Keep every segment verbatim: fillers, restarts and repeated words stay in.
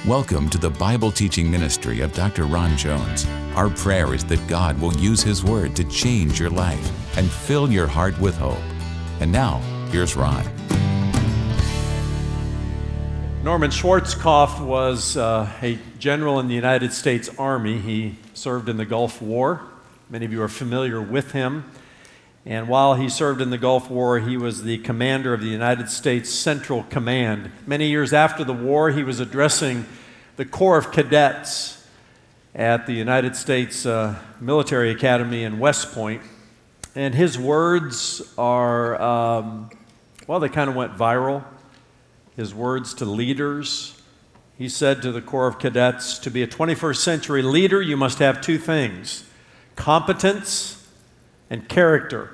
Welcome to the Bible teaching ministry of Doctor Ron Jones. Our prayer is that God will use His Word to change your life and fill your heart with hope. And now, here's Ron. Norman Schwarzkopf was uh, a general in the United States Army. He served in the Gulf War. Many of you are familiar with him. And while he served in the Gulf War, he was the commander of the United States Central Command. Many years after the war, he was addressing the Corps of Cadets at the United States uh, Military Academy in West Point. And his words are, um, well, they kind of went viral. His words to leaders. He said to the Corps of Cadets, to be a twenty-first century leader, you must have two things: competence and character.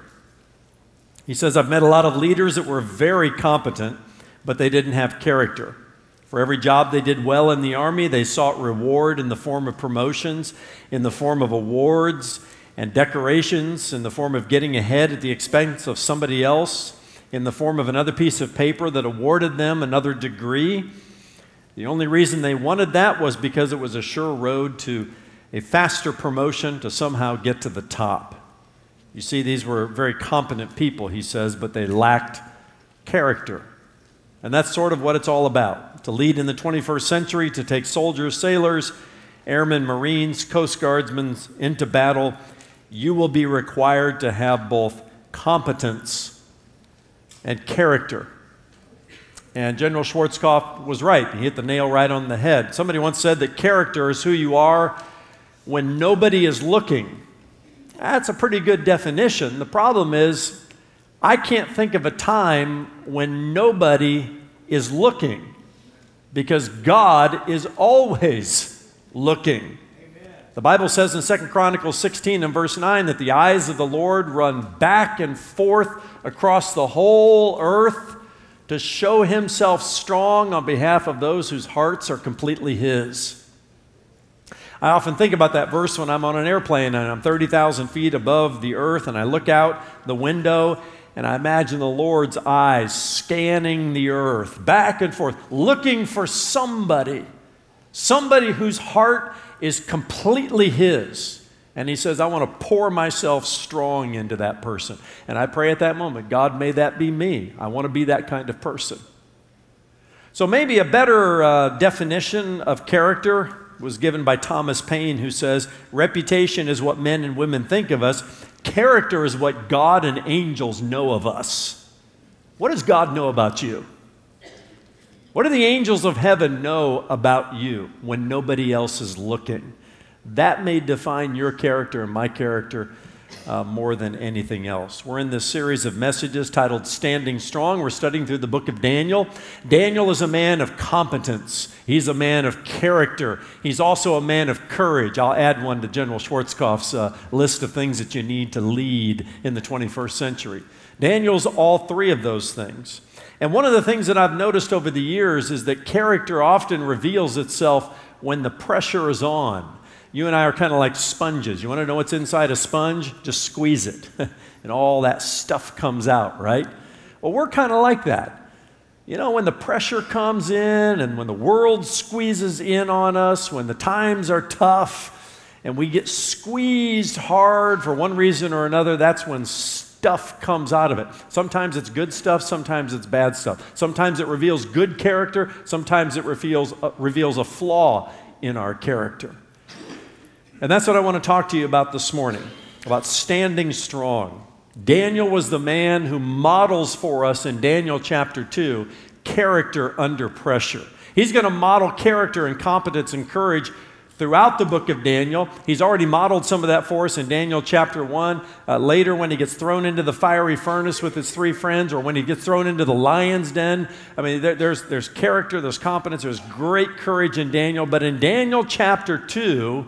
He says, I've met a lot of leaders that were very competent, but they didn't have character. For every job they did well in the Army, they sought reward in the form of promotions, in the form of awards and decorations, in the form of getting ahead at the expense of somebody else, in the form of another piece of paper that awarded them another degree. The only reason they wanted that was because it was a sure road to a faster promotion to somehow get to the top. You see, these were very competent people, he says, but they lacked character. And that's sort of what it's all about. To lead in the twenty-first century, to take soldiers, sailors, airmen, Marines, Coast Guardsmen into battle, you will be required to have both competence and character. And General Schwarzkopf was right. He hit the nail right on the head. Somebody once said that character is who you are when nobody is looking. That's a pretty good definition. The problem is, I can't think of a time when nobody is looking, because God is always looking. Amen. The Bible says in Second Chronicles sixteen and verse nine that the eyes of the Lord run back and forth across the whole earth to show Himself strong on behalf of those whose hearts are completely His. I often think about that verse when I'm on an airplane and I'm thirty thousand feet above the earth and I look out the window and I imagine the Lord's eyes scanning the earth back and forth, looking for somebody, somebody whose heart is completely His. And He says, I want to pour myself strong into that person. And I pray at that moment, God, may that be me. I want to be that kind of person. So maybe a better uh, definition of character was given by Thomas Paine, who says, reputation is what men and women think of us. Character is what God and angels know of us. What does God know about you? What do the angels of heaven know about you when nobody else is looking? That may define your character and my character uh, more than anything else. We're in this series of messages titled Standing Strong. We're studying through the book of Daniel. Daniel is a man of competence. He's a man of character. He's also a man of courage. I'll add one to General Schwarzkopf's uh, list of things that you need to lead in the twenty-first century. Daniel's all three of those things. And one of the things that I've noticed over the years is that character often reveals itself when the pressure is on. You and I are kind of like sponges. You want to know what's inside a sponge? Just squeeze it, and all that stuff comes out, right? Well, we're kind of like that. You know, when the pressure comes in and when the world squeezes in on us, when the times are tough and we get squeezed hard for one reason or another, that's when stuff comes out of it. Sometimes it's good stuff, sometimes it's bad stuff. Sometimes it reveals good character, sometimes it reveals, uh, reveals a flaw in our character. And that's what I want to talk to you about this morning, about standing strong. Daniel was the man who models for us in Daniel chapter two, character under pressure. He's going to model character and competence and courage throughout the book of Daniel. He's already modeled some of that for us in Daniel chapter one. Uh, later, when he gets thrown into the fiery furnace with his three friends, or when he gets thrown into the lion's den. I mean, there, there's, there's character, there's competence, there's great courage in Daniel. But in Daniel chapter two,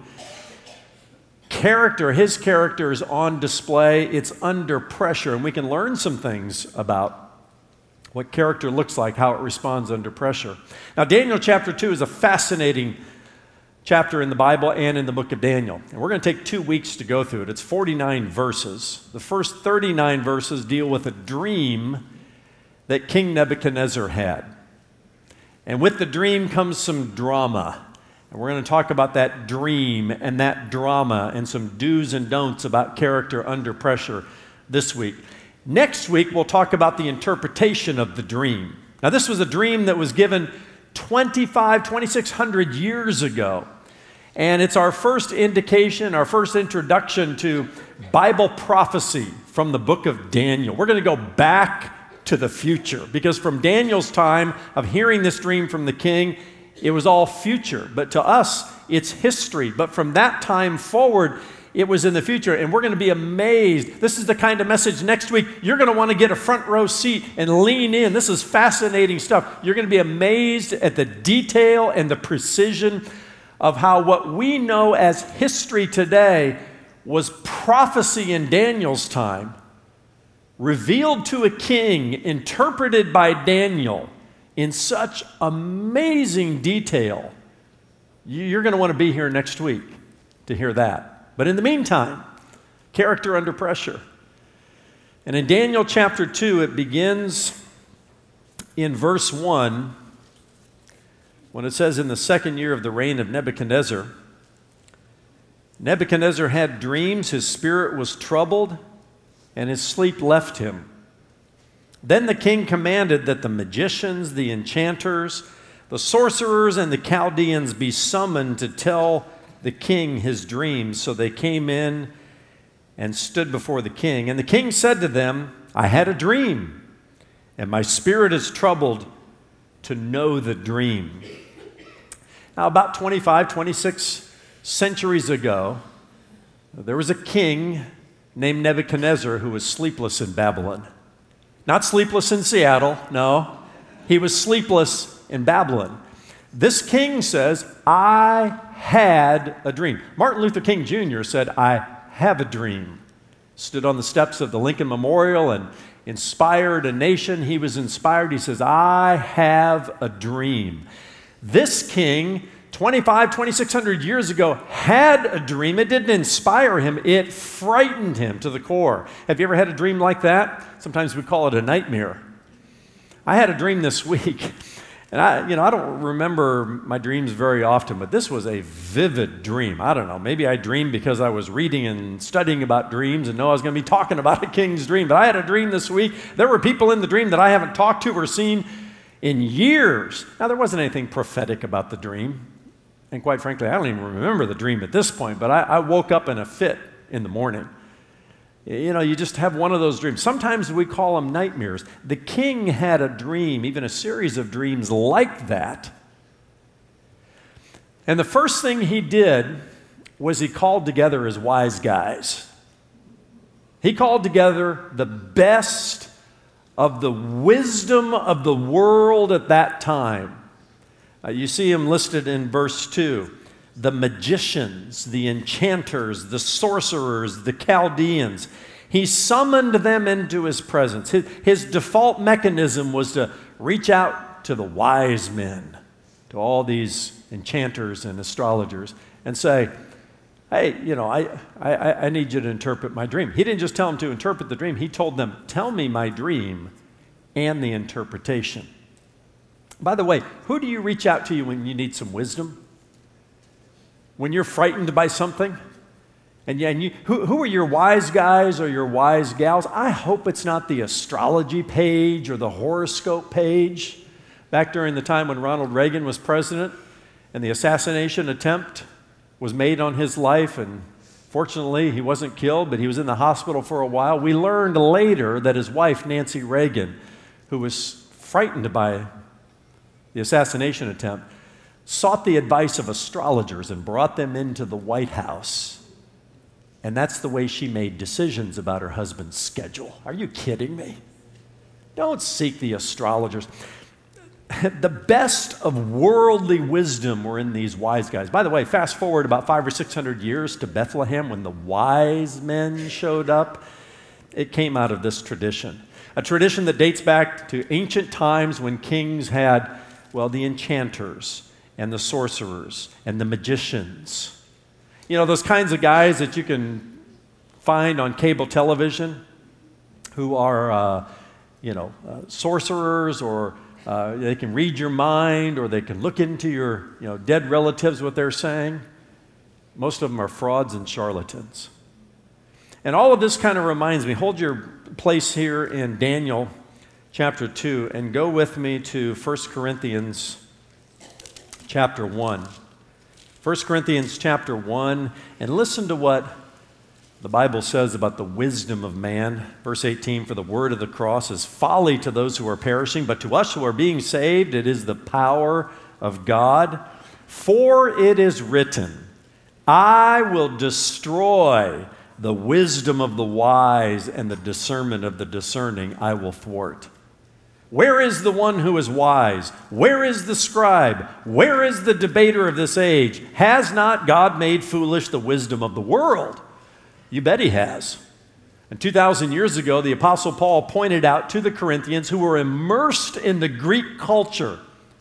character, his character is on display. It's under pressure, and we can learn some things about what character looks like, how it responds under pressure. Now, Daniel chapter two is a fascinating chapter in the Bible and in the book of Daniel. And we're going to take two weeks to go through it. It's forty-nine verses. The first thirty-nine verses deal with a dream that King Nebuchadnezzar had. And with the dream comes some drama. And we're going to talk about that dream and that drama and some do's and don'ts about character under pressure this week. Next week, we'll talk about the interpretation of the dream. Now, this was a dream that was given twenty-five, twenty-six hundred years ago. And it's our first indication, our first introduction to Bible prophecy from the book of Daniel. We're going to go back to the future because from Daniel's time of hearing this dream from the king, it was all future. But to us, it's history. But from that time forward, it was in the future. And we're going to be amazed. This is the kind of message next week you're going to want to get a front row seat and lean in. This is fascinating stuff. You're going to be amazed at the detail and the precision of how what we know as history today was prophecy in Daniel's time, revealed to a king, interpreted by Daniel in such amazing detail. You're going to want to be here next week to hear that. But in the meantime, character under pressure. And in Daniel chapter two, it begins in verse one, when it says, in the second year of the reign of Nebuchadnezzar, Nebuchadnezzar had dreams, his spirit was troubled, and his sleep left him. Then the king commanded that the magicians, the enchanters, the sorcerers, and the Chaldeans be summoned to tell the king his dreams. So they came in and stood before the king. And the king said to them, I had a dream, and my spirit is troubled to know the dream. Now, about twenty-five, twenty-six centuries ago, there was a king named Nebuchadnezzar who was sleepless in Babylon. Not sleepless in Seattle, no. He was sleepless in Babylon. This king says, I had a dream. Martin Luther King Junior said, I have a dream. Stood on the steps of the Lincoln Memorial and inspired a nation. He was inspired. He says, I have a dream. This king, twenty-five, twenty-six hundred years ago, had a dream. It didn't inspire him. It frightened him to the core. Have you ever had a dream like that? Sometimes we call it a nightmare. I had a dream this week. And I, you know, I don't remember my dreams very often, but this was a vivid dream. I don't know. Maybe I dreamed because I was reading and studying about dreams and know I was going to be talking about a king's dream. But I had a dream this week. There were people in the dream that I haven't talked to or seen in years. Now, there wasn't anything prophetic about the dream. And quite frankly, I don't even remember the dream at this point, but I, I woke up in a fit in the morning. You know, you just have one of those dreams. Sometimes we call them nightmares. The king had a dream, even a series of dreams like that. And the first thing he did was he called together his wise guys. He called together the best of the wisdom of the world at that time. Uh, you see him listed in verse two. The magicians, the enchanters, the sorcerers, the Chaldeans. He summoned them into his presence. His, his default mechanism was to reach out to the wise men, to all these enchanters and astrologers, and say, hey, you know, I, I, I need you to interpret my dream. He didn't just tell them to interpret the dream. He told them, tell me my dream and the interpretation. By the way, who do you reach out to when you need some wisdom? When you're frightened by something? And, yeah, and you, who, who are your wise guys or your wise gals? I hope it's not the astrology page or the horoscope page. Back during the time when Ronald Reagan was president and the assassination attempt was made on his life, and fortunately he wasn't killed, but he was in the hospital for a while. We learned later that his wife, Nancy Reagan, who was frightened by the assassination attempt, sought the advice of astrologers and brought them into the White House. And that's the way she made decisions about her husband's schedule. Are you kidding me? Don't seek the astrologers. The best of worldly wisdom were in these wise guys. By the way, fast forward about five or six hundred years to Bethlehem when the wise men showed up. It came out of this tradition. A tradition that dates back to ancient times when kings had, well, the enchanters and the sorcerers and the magicians. You know, those kinds of guys that you can find on cable television who are, uh, you know, uh, sorcerers or uh, they can read your mind, or they can look into your you know, dead relatives, what they're saying. Most of them are frauds and charlatans. And all of this kind of reminds me, hold your place here in Daniel chapter two and go with me to First Corinthians chapter one. First Corinthians chapter one, and listen to what the Bible says about the wisdom of man. Verse eighteen, for the word of the cross is folly to those who are perishing, but to us who are being saved, it is the power of God. For it is written, I will destroy the wisdom of the wise, and the discernment of the discerning I will thwart. Where is the one who is wise? Where is the scribe? Where is the debater of this age? Has not God made foolish the wisdom of the world? You bet he has. And two thousand years ago, the Apostle Paul pointed out to the Corinthians who were immersed in the Greek culture,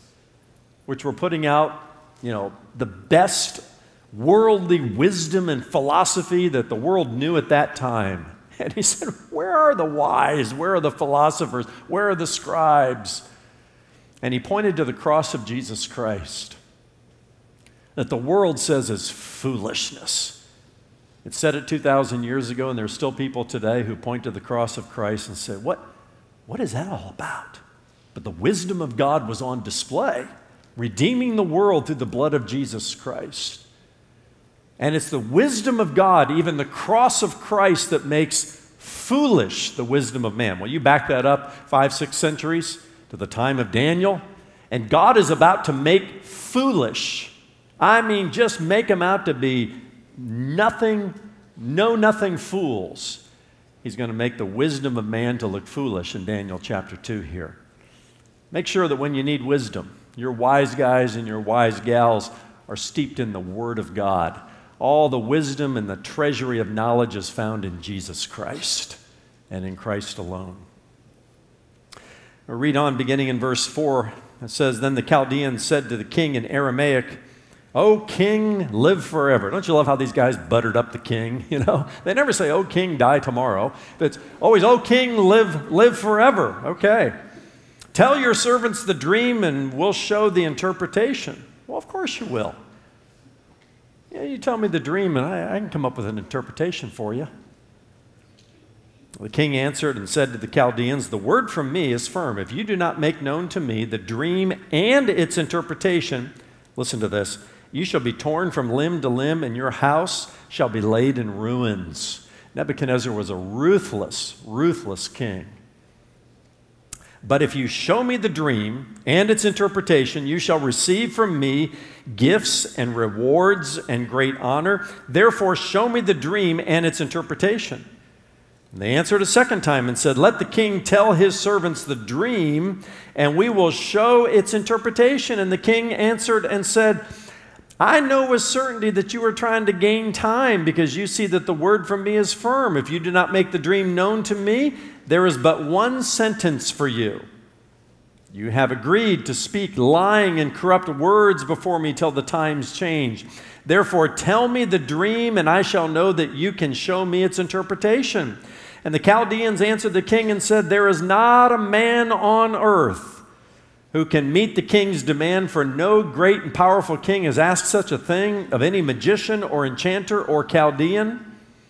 which were putting out, you know, the best worldly wisdom and philosophy that the world knew at that time. And he said, where are the wise? Where are the philosophers? Where are the scribes? And he pointed to the cross of Jesus Christ, that the world says is foolishness. It said it two thousand years ago, and there's still people today who point to the cross of Christ and say, what, what is that all about? But the wisdom of God was on display, redeeming the world through the blood of Jesus Christ. And it's the wisdom of God, even the cross of Christ, that makes foolish the wisdom of man. Well, you back that up five, six centuries to the time of Daniel, and God is about to make foolish, I mean, just make them out to be nothing, know-nothing fools. He's going to make the wisdom of man to look foolish in Daniel chapter two here. Make sure that when you need wisdom, your wise guys and your wise gals are steeped in the Word of God. All the wisdom and the treasury of knowledge is found in Jesus Christ and in Christ alone. We'll read on beginning in verse four. It says, then the Chaldeans said to the king in Aramaic, O king, live forever. Don't you love how these guys buttered up the king? You know, they never say, O king, die tomorrow. It's always, O king, live, live forever. Okay. Tell your servants the dream and we'll show the interpretation. Well, of course you will. Yeah, you tell me the dream, and I, I can come up with an interpretation for you. The king answered and said to the Chaldeans, the word from me is firm. If you do not make known to me the dream and its interpretation, listen to this, you shall be torn from limb to limb, and your house shall be laid in ruins. Nebuchadnezzar was a ruthless, ruthless king. But if you show me the dream and its interpretation, you shall receive from me gifts and rewards and great honor. Therefore, show me the dream and its interpretation. And they answered a second time and said, let the king tell his servants the dream, and we will show its interpretation. And the king answered and said, I know with certainty that you are trying to gain time, because you see that the word from me is firm. If you do not make the dream known to me, there is but one sentence for you. You have agreed to speak lying and corrupt words before me till the times change. Therefore, tell me the dream, and I shall know that you can show me its interpretation. And the Chaldeans answered the king and said, there is not a man on earth who can meet the king's demand, for no great and powerful king has asked such a thing of any magician or enchanter or Chaldean.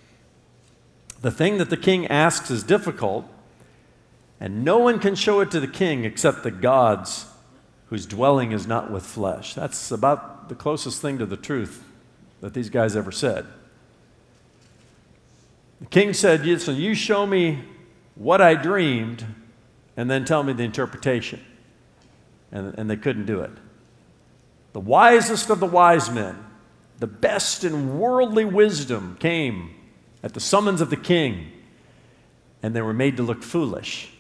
The thing that the king asks is difficult, and no one can show it to the king except the gods whose dwelling is not with flesh. That's about the closest thing to the truth that these guys ever said. The king said, so you show me what I dreamed and then tell me the interpretation. And, and they couldn't do it. The wisest of the wise men, the best in worldly wisdom, came at the summons of the king, and they were made to look foolish.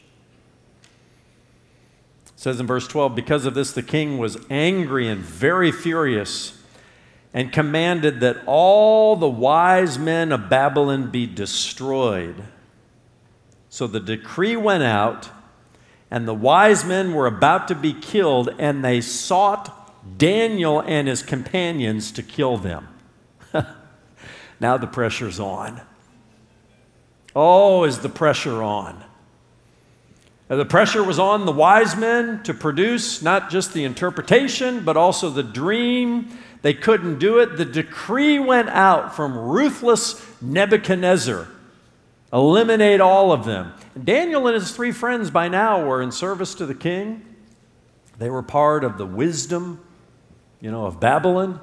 It says in verse twelve, because of this the king was angry and very furious, and commanded that all the wise men of Babylon be destroyed. So the decree went out, and the wise men were about to be killed, and they sought Daniel and his companions to kill them. Now the pressure's on. Oh, is the pressure on? The pressure was on the wise men to produce not just the interpretation, but also the dream. They couldn't do it. The decree went out from ruthless Nebuchadnezzar. Eliminate all of them. Daniel and his three friends by now were in service to the king. They were part of the wisdom, you know, of Babylon.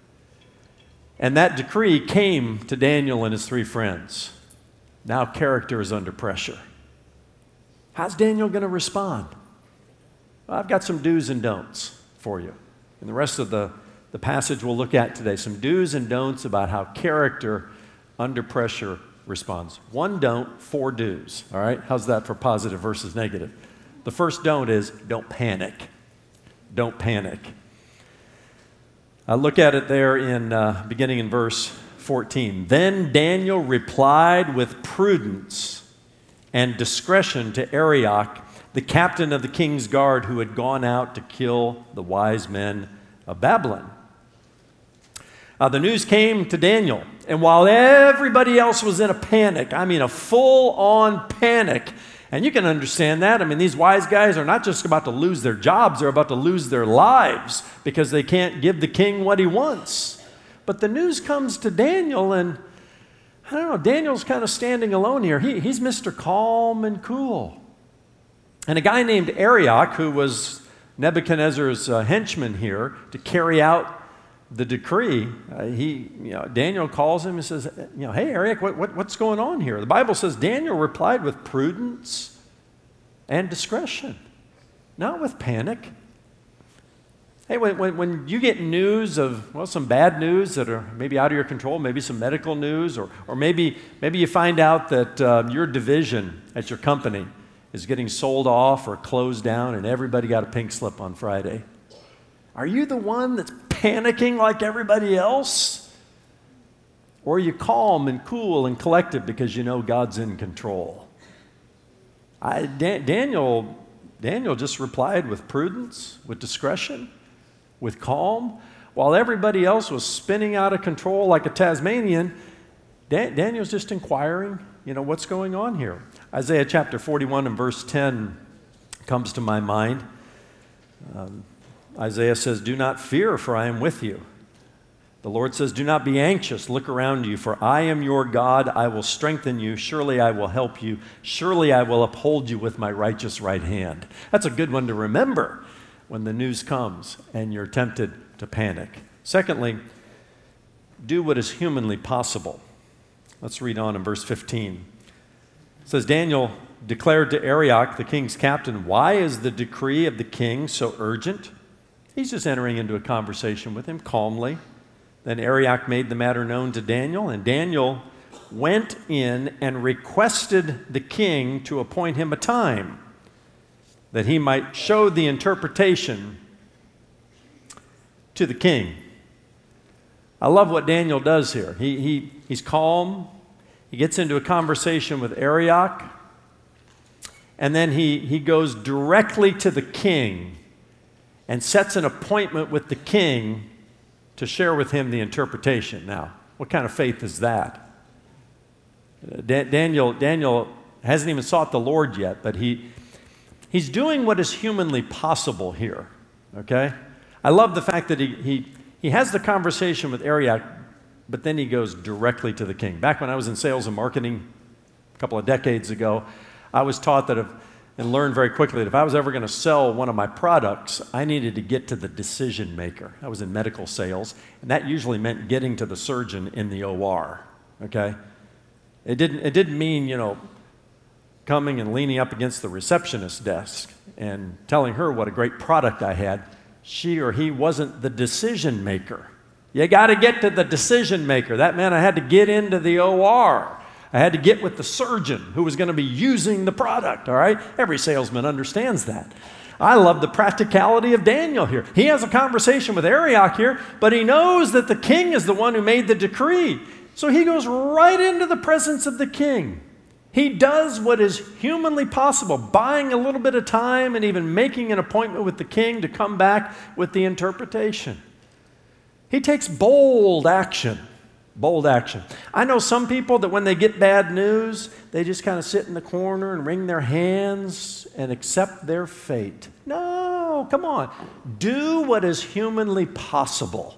And that decree came to Daniel and his three friends. Now character is under pressure. How's Daniel going to respond? Well, I've got some do's and don'ts for you. And the rest of the, the passage we'll look at today, some do's and don'ts about how character under pressure responds. One don't, four do's. All right? How's that for positive versus negative? The first don't is don't panic. Don't panic. Uh, look at it there in uh, beginning in verse fourteen. Then Daniel replied with prudence and discretion to Arioch, the captain of the king's guard who had gone out to kill the wise men of Babylon. Uh, the news came to Daniel, and while everybody else was in a panic, I mean a full-on panic, and you can understand that. I mean, these wise guys are not just about to lose their jobs, they're about to lose their lives because they can't give the king what he wants. But the news comes to Daniel, and I don't know, Daniel's kind of standing alone here. He, he's Mister Calm and Cool. And a guy named Arioch, who was Nebuchadnezzar's uh, henchman here to carry out the decree, uh, he, you know, Daniel calls him and says, you know, hey, Arioch, what, what, what's going on here? The Bible says Daniel replied with prudence and discretion, not with panic. Hey, when, when, when you get news of, well, some bad news that are maybe out of your control, maybe some medical news, or, or maybe, maybe you find out that uh, your division at your company is getting sold off or closed down and everybody got a pink slip on Friday. Are you the one that's panicking like everybody else? Or are you calm and cool and collected because you know God's in control? I, Dan, Daniel, Daniel just replied with prudence, with discretion, with calm. While everybody else was spinning out of control like a Tasmanian, Dan, Daniel's just inquiring, you know, what's going on here? Isaiah chapter forty-one and verse ten comes to my mind. Um, Isaiah says, do not fear, for I am with you. The Lord says, do not be anxious. Look around you, for I am your God. I will strengthen you. Surely I will help you. Surely I will uphold you with my righteous right hand. That's a good one to remember when the news comes and you're tempted to panic. Secondly, do what is humanly possible. Let's read on in verse fifteen. It says, Daniel declared to Arioch, the king's captain, why is the decree of the king so urgent? He's just entering into a conversation with him calmly. Then Arioch made the matter known to Daniel, and Daniel went in and requested the king to appoint him a time that he might show the interpretation to the king. I love what Daniel does here. He, he, he's calm. He gets into a conversation with Arioch, and then he, he goes directly to the king and sets an appointment with the king to share with him the interpretation. Now, what kind of faith is that? Da- Daniel, Daniel hasn't even sought the Lord yet, but he, he's doing what is humanly possible here, okay? I love the fact that he, he, he has the conversation with Arioch, but then he goes directly to the king. Back when I was in sales and marketing a couple of decades ago, I was taught that if and learned very quickly that if I was ever going to sell one of my products, I needed to get to the decision maker. I was in medical sales, and that usually meant getting to the surgeon in the O R, okay? It didn't, it didn't mean, you know, coming and leaning up against the receptionist's desk and telling her what a great product I had. She or he wasn't the decision maker. You got to get to the decision maker. That meant I had to get into the O R. I had to get with the surgeon who was going to be using the product, all right? Every salesman understands that. I love the practicality of Daniel here. He has a conversation with Arioch here, but he knows that the king is the one who made the decree. So he goes right into the presence of the king. He does what is humanly possible, buying a little bit of time and even making an appointment with the king to come back with the interpretation. He takes bold action. Bold action. I know some people that when they get bad news, they just kind of sit in the corner and wring their hands and accept their fate. No, come on. Do what is humanly possible.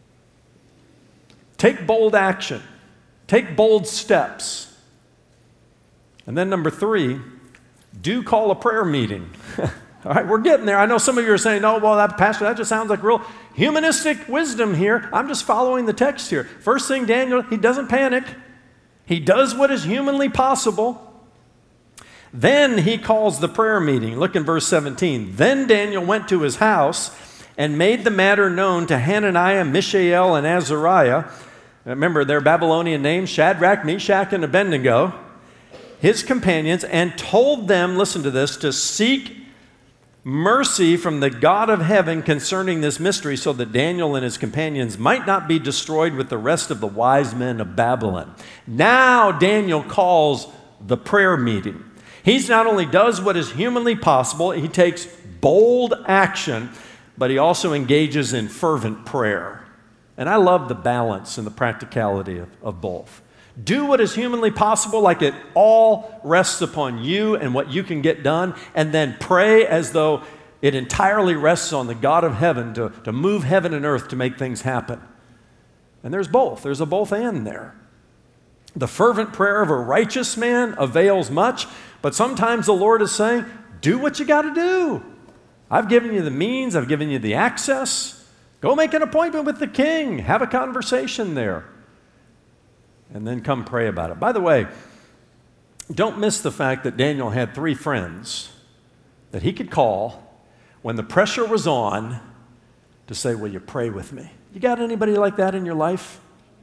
Take bold action. Take bold steps. And then number three, do call a prayer meeting. All right, we're getting there. I know some of you are saying, oh, well, that pastor, that just sounds like real humanistic wisdom here. I'm just following the text here. First thing, Daniel, he doesn't panic. He does what is humanly possible. Then he calls the prayer meeting. Look in verse seventeen. Then Daniel went to his house and made the matter known to Hananiah, Mishael, and Azariah. Remember their Babylonian names, Shadrach, Meshach, and Abednego, his companions, and told them, listen to this, to seek mercy from the God of heaven concerning this mystery, so that Daniel and his companions might not be destroyed with the rest of the wise men of Babylon. Now Daniel calls the prayer meeting. He not only does what is humanly possible, he takes bold action, but he also engages in fervent prayer. And I love the balance and the practicality of, of both. Do what is humanly possible, like it all rests upon you and what you can get done, and then pray as though it entirely rests on the God of heaven to, to move heaven and earth to make things happen. And there's both. There's a both and there. The fervent prayer of a righteous man avails much, but sometimes the Lord is saying, do what you got to do. I've given you the means. I've given you the access. Go make an appointment with the king. Have a conversation there. And then come pray about it. By the way, don't miss the fact that Daniel had three friends that he could call when the pressure was on to say, will you pray with me? You got anybody like that in your life?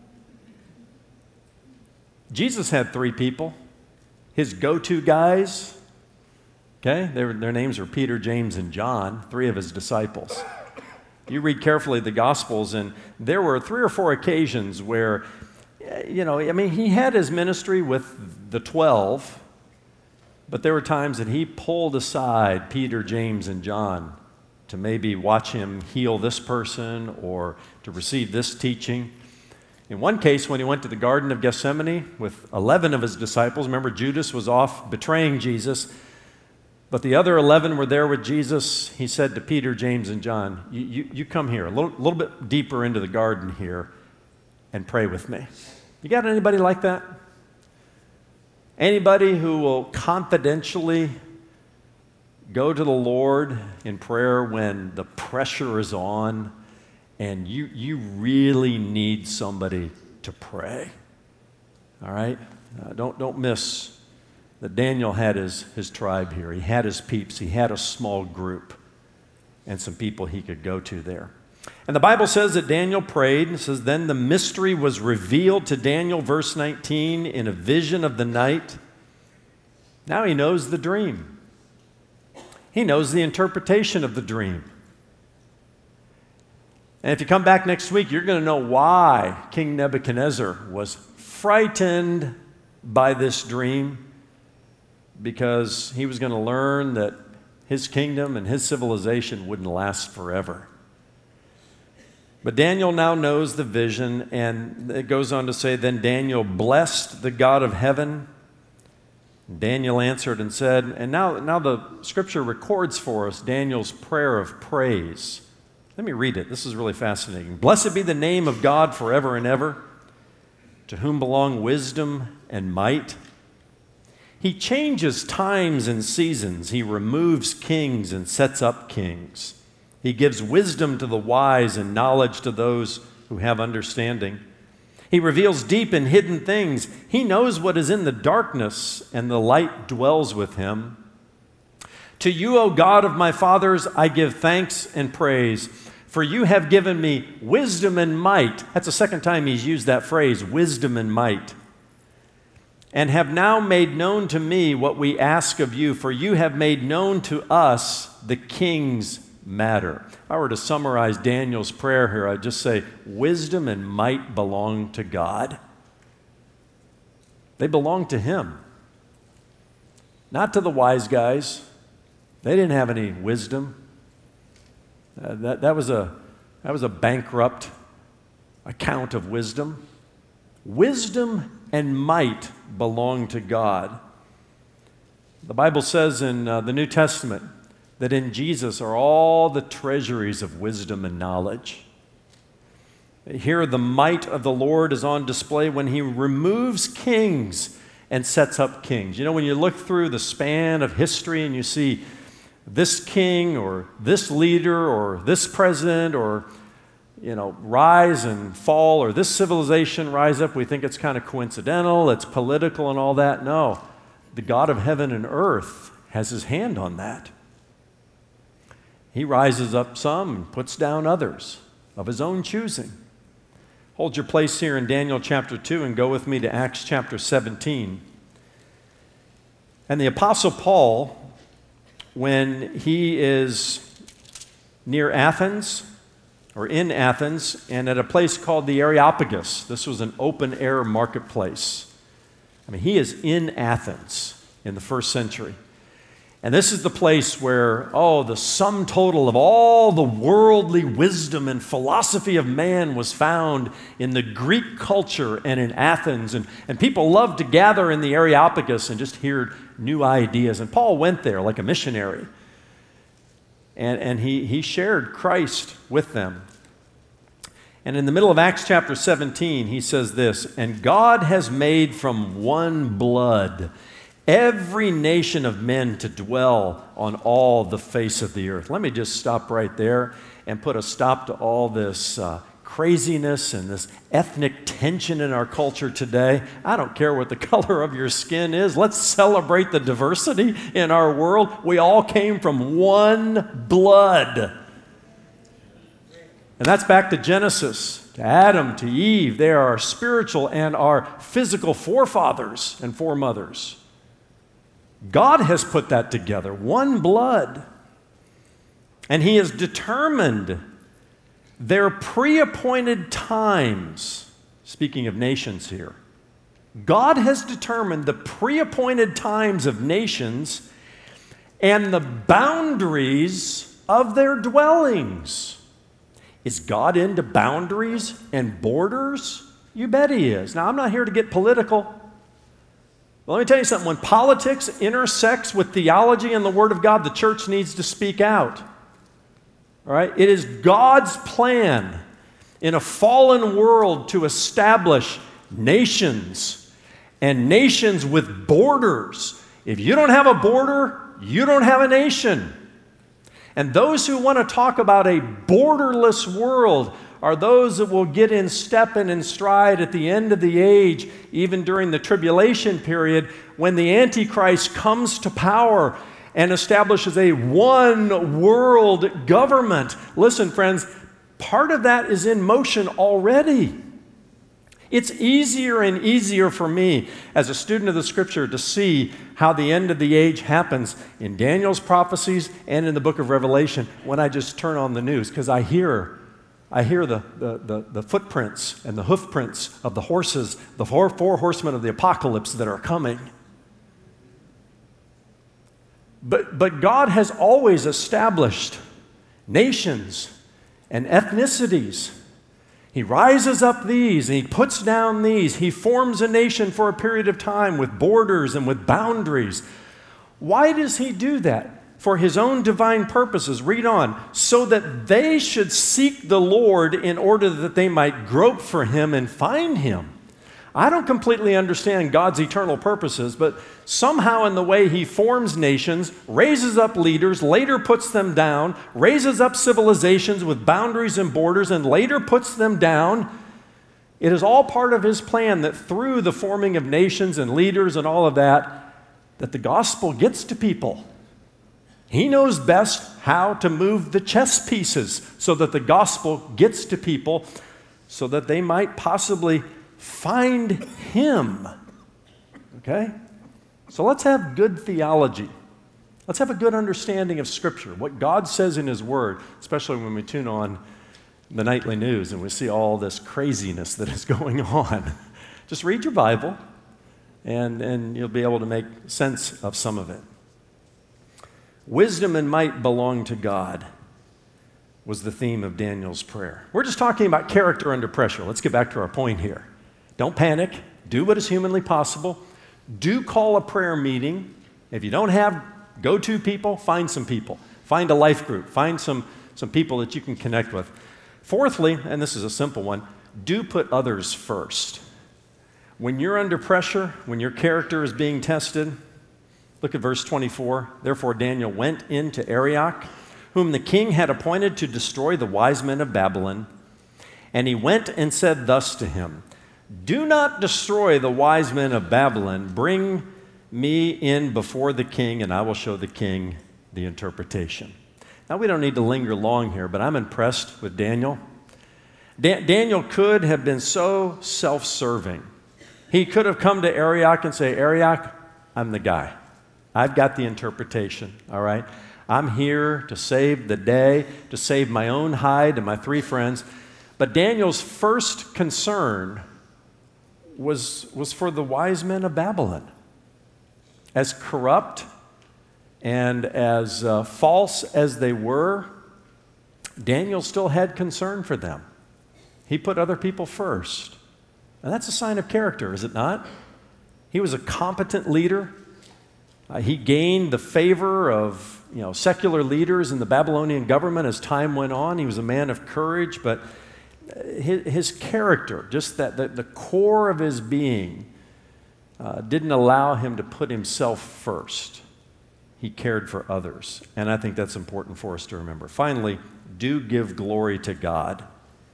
Jesus had three people, his go-to guys. Okay, their, their names are Peter, James, and John, three of his disciples. You read carefully the Gospels, and there were three or four occasions where, you know, I mean, he had his ministry with the twelve, but there were times that he pulled aside Peter, James, and John to maybe watch him heal this person or to receive this teaching. In one case, when he went to the Garden of Gethsemane with eleven of his disciples, remember Judas was off betraying Jesus, but the other eleven were there with Jesus. He said to Peter, James, and John, you, you, you come here, a little, little bit deeper into the garden here, and pray with me. You got anybody like that? Anybody who will confidentially go to the Lord in prayer when the pressure is on and you, you really need somebody to pray? All right? Uh, don't, don't miss that Daniel had his, his tribe here. He had his peeps. He had a small group and some people he could go to there. And the Bible says that Daniel prayed. It says, then the mystery was revealed to Daniel, verse nineteen, in a vision of the night. Now he knows the dream. He knows the interpretation of the dream. And if you come back next week, you're going to know why King Nebuchadnezzar was frightened by this dream, because he was going to learn that his kingdom and his civilization wouldn't last forever. But Daniel now knows the vision, and it goes on to say, then Daniel blessed the God of heaven. Daniel answered and said, and now, now the scripture records for us Daniel's prayer of praise. Let me read it. This is really fascinating. Blessed be the name of God forever and ever, to whom belong wisdom and might. He changes times and seasons. He removes kings and sets up kings. He gives wisdom to the wise and knowledge to those who have understanding. He reveals deep and hidden things. He knows what is in the darkness, and the light dwells with him. To you, O God of my fathers, I give thanks and praise, for you have given me wisdom and might. That's the second time he's used that phrase, wisdom and might. And have now made known to me what we ask of you, for you have made known to us the king's matter. If I were to summarize Daniel's prayer here, I'd just say wisdom and might belong to God. They belong to him, not to the wise guys. They didn't have any wisdom. Uh, that, that was a, that was a bankrupt account of wisdom. Wisdom and might belong to God. The Bible says in uh, the New Testament that in Jesus are all the treasuries of wisdom and knowledge. Here, the might of the Lord is on display when he removes kings and sets up kings. You know, when you look through the span of history and you see this king or this leader or this president or, you know, rise and fall, or this civilization rise up, we think it's kind of coincidental, it's political and all that. No, the God of heaven and earth has his hand on that. He rises up some and puts down others of his own choosing. Hold your place here in Daniel chapter two and go with me to Acts chapter seventeen. And the Apostle Paul, when he is near Athens, or in Athens, and at a place called the Areopagus, this was an open-air marketplace. I mean, he is in Athens in the first century. And this is the place where, oh, the sum total of all the worldly wisdom and philosophy of man was found in the Greek culture and in Athens. And, and people loved to gather in the Areopagus and just hear new ideas. And Paul went there like a missionary. And, and he, he shared Christ with them. And in the middle of Acts chapter seventeen, he says this, "And God has made from one blood every nation of men to dwell on all the face of the earth." Let me just stop right there and put a stop to all this uh, craziness and this ethnic tension in our culture today. I don't care what the color of your skin is. Let's celebrate the diversity in our world. We all came from one blood. And that's back to Genesis, to Adam, to Eve. They are our spiritual and our physical forefathers and foremothers. God has put that together, one blood. And he has determined their pre-appointed times. Speaking of nations here, God has determined the pre-appointed times of nations and the boundaries of their dwellings. Is God into boundaries and borders? You bet he is. Now, I'm not here to get political. Well, let me tell you something. When politics intersects with theology and the Word of God, the church needs to speak out. All right? It is God's plan in a fallen world to establish nations and nations with borders. If you don't have a border, you don't have a nation. And those who want to talk about a borderless world are those that will get in step and in stride at the end of the age, even during the tribulation period, when the Antichrist comes to power and establishes a one world government. Listen, friends, part of that is in motion already. It's easier and easier for me as a student of the Scripture to see how the end of the age happens in Daniel's prophecies and in the book of Revelation when I just turn on the news, because I hear I hear the, the, the, the footprints and the hoofprints of the horses, the four, four horsemen of the apocalypse that are coming. But, but God has always established nations and ethnicities. He rises up these and he puts down these. He forms a nation for a period of time with borders and with boundaries. Why does he do that? For his own divine purposes. Read on. So that they should seek the Lord in order that they might grope for him and find him. I don't completely understand God's eternal purposes, but somehow in the way he forms nations, raises up leaders, later puts them down, raises up civilizations with boundaries and borders, and later puts them down, it is all part of his plan that through the forming of nations and leaders and all of that, that the gospel gets to people. He knows best how to move the chess pieces so that the gospel gets to people so that they might possibly find him. Okay? So let's have good theology. Let's have a good understanding of Scripture, what God says in his word, especially when we tune on the nightly news and we see all this craziness that is going on. Just read your Bible and, and you'll be able to make sense of some of it. Wisdom and might belong to God was the theme of Daniel's prayer. We're just talking about character under pressure. Let's get back to our point here. Don't panic. Do what is humanly possible. Do call a prayer meeting. If you don't have go-to people, find some people. Find a life group. Find some, some people that you can connect with. Fourthly, and this is a simple one, do put others first. When you're under pressure, when your character is being tested, look at verse twenty-four. Therefore Daniel went into Arioch, whom the king had appointed to destroy the wise men of Babylon. And he went and said thus to him, do not destroy the wise men of Babylon. Bring me in before the king, and I will show the king the interpretation. Now, we don't need to linger long here, but I'm impressed with Daniel. Da- Daniel could have been so self-serving. He could have come to Arioch and say, Arioch, I'm the guy. I've got the interpretation, all right? I'm here to save the day, to save my own hide and my three friends. But Daniel's first concern was, was for the wise men of Babylon. As corrupt and as uh, false as they were, Daniel still had concern for them. He put other people first. And that's a sign of character, is it not? He was a competent leader. Uh, he gained the favor of you know, secular leaders in the Babylonian government as time went on. He was a man of courage, but his, his character, just that the, the core of his being, uh, didn't allow him to put himself first. He cared for others, and I think that's important for us to remember. Finally, do give glory to God.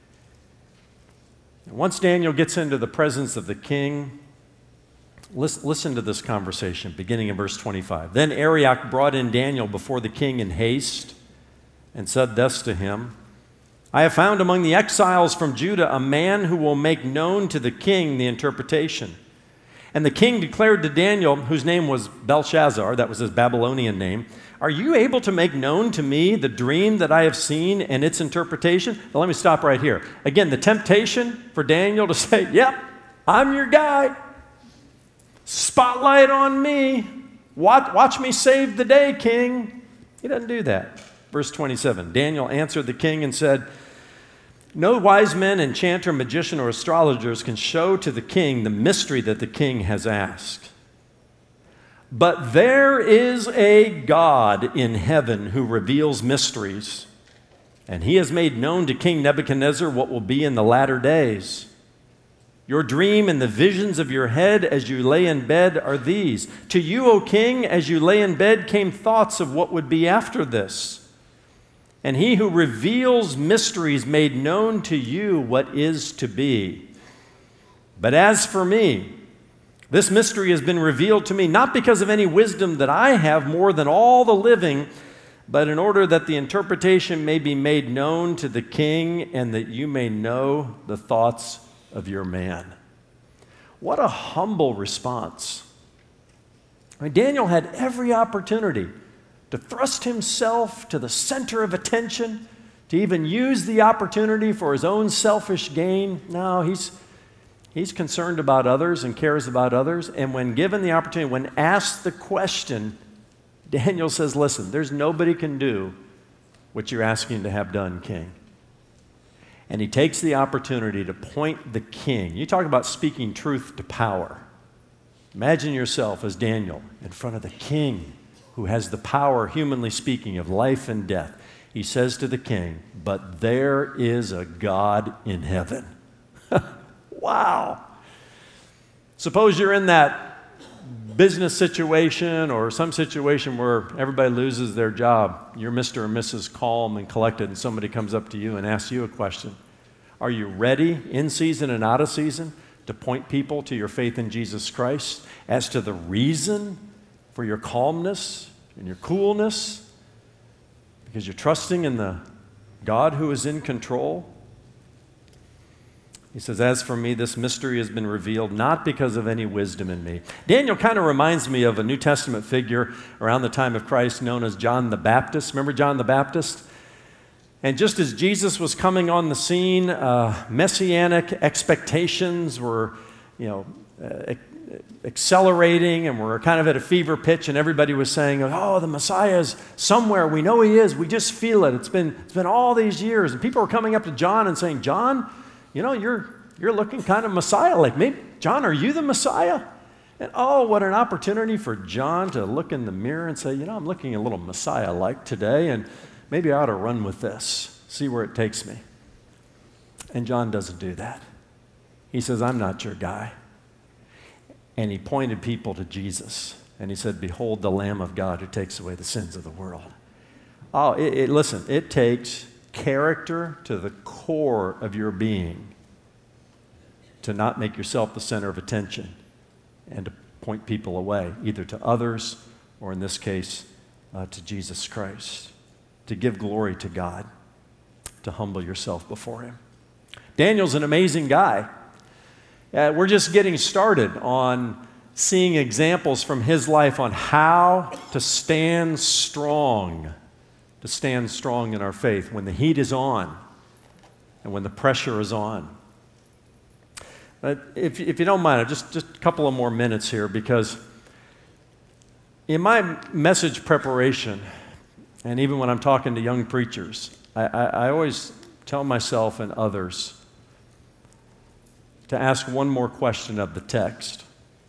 Once Daniel gets into the presence of the king, listen, listen to this conversation, beginning in verse twenty-five. Then Arioch brought in Daniel before the king in haste and said thus to him, I have found among the exiles from Judah a man who will make known to the king the interpretation. And the king declared to Daniel, whose name was Belshazzar, that was his Babylonian name, are you able to make known to me the dream that I have seen and its interpretation? Now let me stop right here. Again, the temptation for Daniel to say, yep, I'm your guy. Spotlight on me. Watch, watch me save the day, king. He doesn't do that. Verse twenty-seven, Daniel answered the king and said, no wise men, enchanter, magician, or astrologers can show to the king the mystery that the king has asked. But there is a God in heaven who reveals mysteries, and he has made known to King Nebuchadnezzar what will be in the latter days. Your dream and the visions of your head as you lay in bed are these. To you, O king, as you lay in bed came thoughts of what would be after this. And he who reveals mysteries made known to you what is to be. But as for me, this mystery has been revealed to me, not because of any wisdom that I have more than all the living, but in order that the interpretation may be made known to the king and that you may know the thoughts of your man. What a humble response. I mean, Daniel had every opportunity to thrust himself to the center of attention, to even use the opportunity for his own selfish gain. No, he's, he's concerned about others and cares about others. And when given the opportunity, when asked the question, Daniel says, listen, there's nobody can do what you're asking to have done, king. And he takes the opportunity to point the king. You talk about speaking truth to power. Imagine yourself as Daniel in front of the king, who has the power, humanly speaking, of life and death. He says to the king, but there is a God in heaven. Wow. Suppose you're in that business situation or some situation where everybody loses their job. You're Mister or Missus Calm and collected, and somebody comes up to you and asks you a question. Are you ready, in season and out of season, to point people to your faith in Jesus Christ as to the reason for your calmness and your coolness, because you're trusting in the God who is in control? He says, as for me, this mystery has been revealed not because of any wisdom in me. Daniel kind of reminds me of a New Testament figure around the time of Christ known as John the Baptist. Remember John the Baptist? And just as Jesus was coming on the scene, uh, messianic expectations were, you know, uh, accelerating, and we're kind of at a fever pitch, and everybody was saying, oh, the Messiah is somewhere. We know he is. We just feel it. It's been, it's been all these years. And people were coming up to John and saying, John, you know, you're, you're looking kind of Messiah-like. Maybe, John, are you the Messiah? And oh, what an opportunity for John to look in the mirror and say, you know, I'm looking a little Messiah-like today, and maybe I ought to run with this, see where it takes me. And John doesn't do that. He says, I'm not your guy. And he pointed people to Jesus. And he said, behold the Lamb of God who takes away the sins of the world. Oh, it, it, listen, it takes character to the core of your being to not make yourself the center of attention and to point people away, either to others or in this case, uh, to Jesus Christ. To give glory to God, to humble yourself before him. Daniel's an amazing guy. Uh, we're just getting started on seeing examples from his life on how to stand strong, to stand strong in our faith when the heat is on and when the pressure is on. But if, if you don't mind, just, just a couple of more minutes here, because in my message preparation, and even when I'm talking to young preachers, I, I, I always tell myself and others to ask one more question of the text.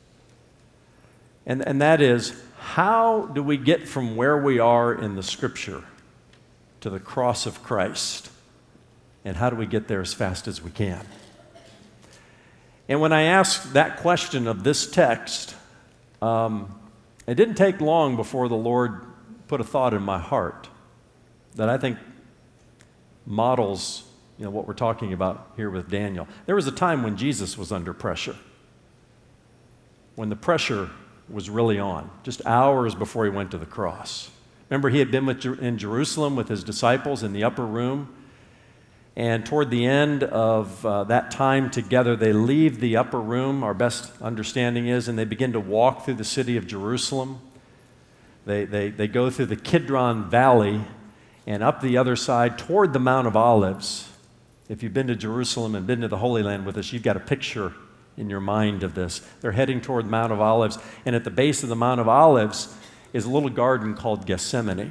And, and that is, how do we get from where we are in the Scripture to the cross of Christ? And how do we get there as fast as we can? And when I asked that question of this text, um, it didn't take long before the Lord put a thought in my heart that I think models, you know, what we're talking about here with Daniel. There was a time when Jesus was under pressure, when the pressure was really on, just hours before he went to the cross. Remember, he had been with, in Jerusalem with his disciples in the upper room, and toward the end of uh, that time together, they leave the upper room, our best understanding is, and they begin to walk through the city of Jerusalem. They, they, they go through the Kidron Valley and up the other side toward the Mount of Olives. If you've been to Jerusalem and been to the Holy Land with us, you've got a picture in your mind of this. They're heading toward the Mount of Olives, and at the base of the Mount of Olives is a little garden called Gethsemane.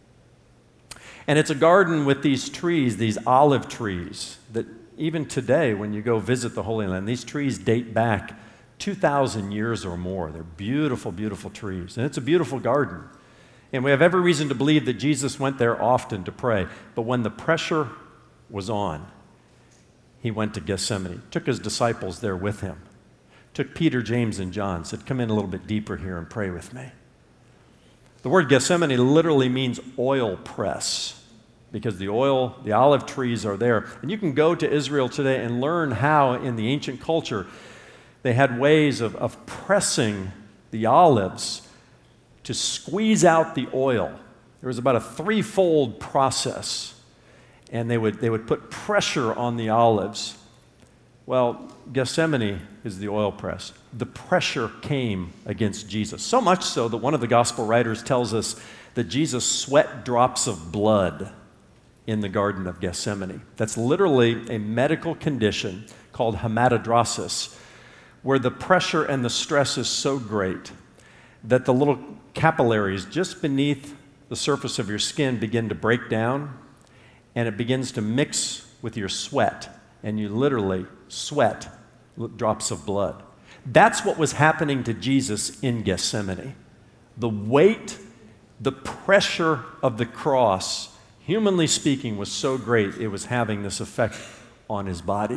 And it's a garden with these trees, these olive trees, that even today when you go visit the Holy Land, these trees date back two thousand years or more. They're beautiful, beautiful trees. And it's a beautiful garden. And we have every reason to believe that Jesus went there often to pray. But when the pressure was on, he went to Gethsemane, took his disciples there with him, took Peter, James, and John, said, come in a little bit deeper here and pray with me. The word Gethsemane literally means oil press, because the oil, the olive trees are there. And you can go to Israel today and learn how in the ancient culture they had ways of, of pressing the olives to squeeze out the oil. There was about a threefold process, and they would, they would put pressure on the olives. Well, Gethsemane is the oil press. The pressure came against Jesus, so much so that one of the gospel writers tells us that Jesus sweat drops of blood in the Garden of Gethsemane. That's literally a medical condition called hematidrosis, where the pressure and the stress is so great that the little capillaries just beneath the surface of your skin begin to break down, and it begins to mix with your sweat, and you literally sweat drops of blood. That's what was happening to Jesus in Gethsemane. The weight, the pressure of the cross, humanly speaking, was so great it was having this effect on his body.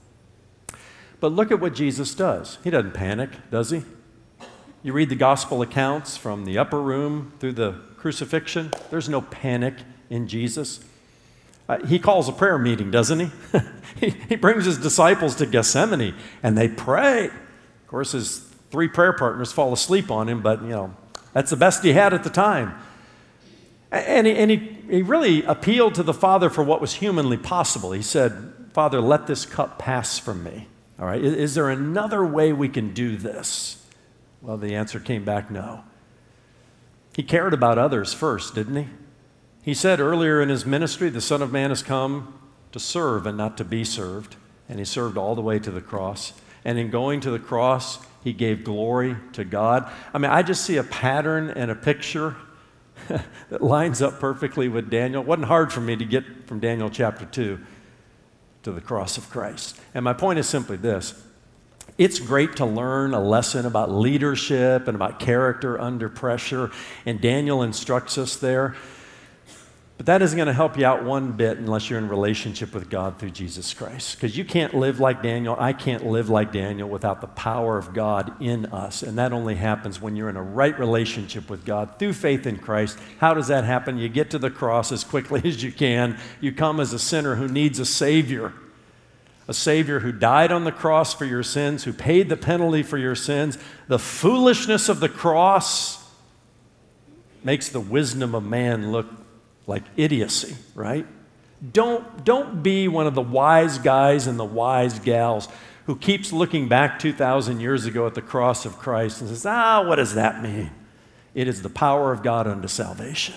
But look at what Jesus does. He doesn't panic, does he? You read the gospel accounts from the upper room through the crucifixion. There's no panic in Jesus. Uh, he calls a prayer meeting, doesn't he? he? He brings his disciples to Gethsemane, and they pray. Of course, his three prayer partners fall asleep on him, but, you know, that's the best he had at the time. And, he, and he, he really appealed to the Father for what was humanly possible. He said, Father, let this cup pass from me. All right, is, is there another way we can do this? Well, the answer came back, no. He cared about others first, didn't he? He said earlier in his ministry, the Son of Man has come to serve and not to be served. And he served all the way to the cross. And in going to the cross, he gave glory to God. I mean, I just see a pattern and a picture that lines up perfectly with Daniel. It wasn't hard for me to get from Daniel chapter two to the cross of Christ. And my point is simply this. It's great to learn a lesson about leadership and about character under pressure, and Daniel instructs us there. But that isn't going to help you out one bit unless you're in relationship with God through Jesus Christ. Because you can't live like Daniel. I can't live like Daniel without the power of God in us. And that only happens when you're in a right relationship with God through faith in Christ. How does that happen? You get to the cross as quickly as you can. You come as a sinner who needs a Savior. A Savior who died on the cross for your sins, who paid the penalty for your sins. The foolishness of the cross makes the wisdom of man look like idiocy, right? Don't, don't be one of the wise guys and the wise gals who keeps looking back two thousand years ago at the cross of Christ and says, ah, what does that mean? It is the power of God unto salvation.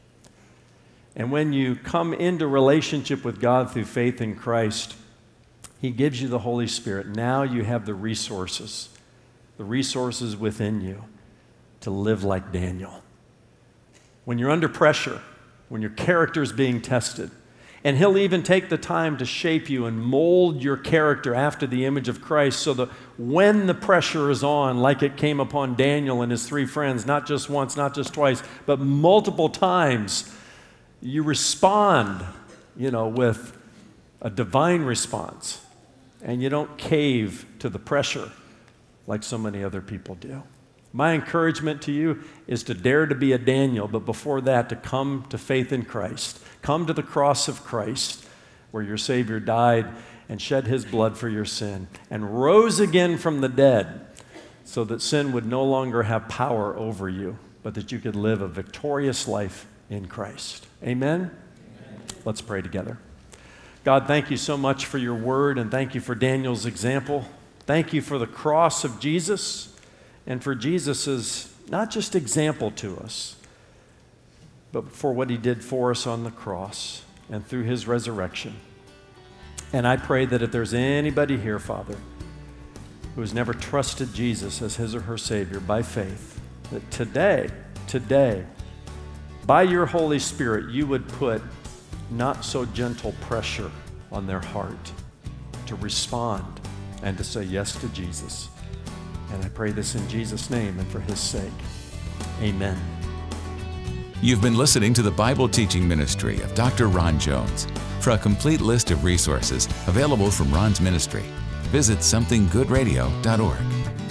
And when you come into relationship with God through faith in Christ, He gives you the Holy Spirit. Now you have the resources, the resources within you to live like Daniel. When you're under pressure, when your character is being tested, and He'll even take the time to shape you and mold your character after the image of Christ so that when the pressure is on, like it came upon Daniel and his three friends, not just once, not just twice, but multiple times, you respond, you know, with a divine response. And you don't cave to the pressure like so many other people do. My encouragement to you is to dare to be a Daniel, but before that, to come to faith in Christ. Come to the cross of Christ, where your Savior died and shed His blood for your sin and rose again from the dead so that sin would no longer have power over you, but that you could live a victorious life in Christ. Amen? Amen. Let's pray together. God, thank you so much for your word, and thank you for Daniel's example. Thank you for the cross of Jesus and for Jesus' not just example to us, but for what He did for us on the cross and through His resurrection. And I pray that if there's anybody here, Father, who has never trusted Jesus as his or her Savior by faith, that today, today, by your Holy Spirit, you would put not so gentle pressure on their heart to respond and to say yes to Jesus. And I pray this in Jesus' name and for His sake. Amen. You've been listening to the Bible teaching ministry of Doctor Ron Jones. For a complete list of resources available from Ron's ministry, visit something good radio dot org.